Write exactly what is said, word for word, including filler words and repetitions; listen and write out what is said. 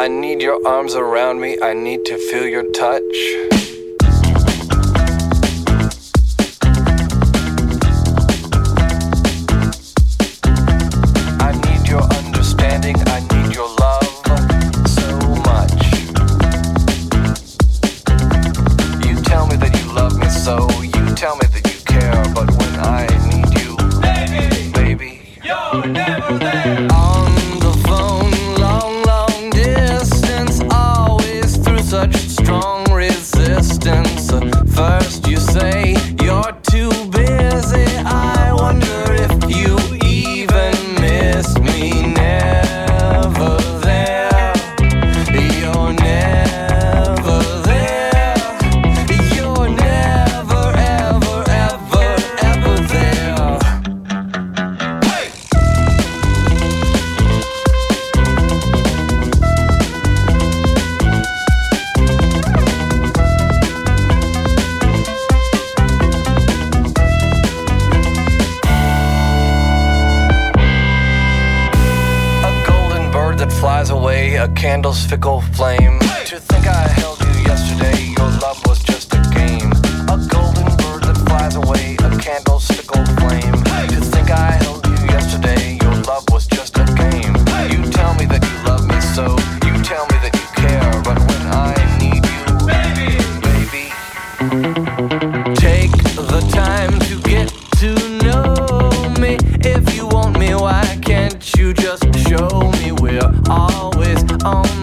I need your arms around me, I need to feel your touch. I need your understanding, I need your love so much. You tell me that you love me so, you tell me that you care, but when I need you, baby, baby, you're never there. On the phone, long, long distance, always through such strong resistance. First you say you're too busy, I wonder if you even miss me. Never there, you're never there, you're never, ever, ever, ever there. Hey! A golden bird that flies away, a candle's fickle flame. To think I held you yesterday, your love was just a game. A golden bird that flies away, a candle's fickle flame. To think I held you yesterday, your love was just a game. You tell me that you love me so, you tell me that you care, but when I need you, baby, baby, take the time to get to know me. If you want me, why can't you just show me? We're always on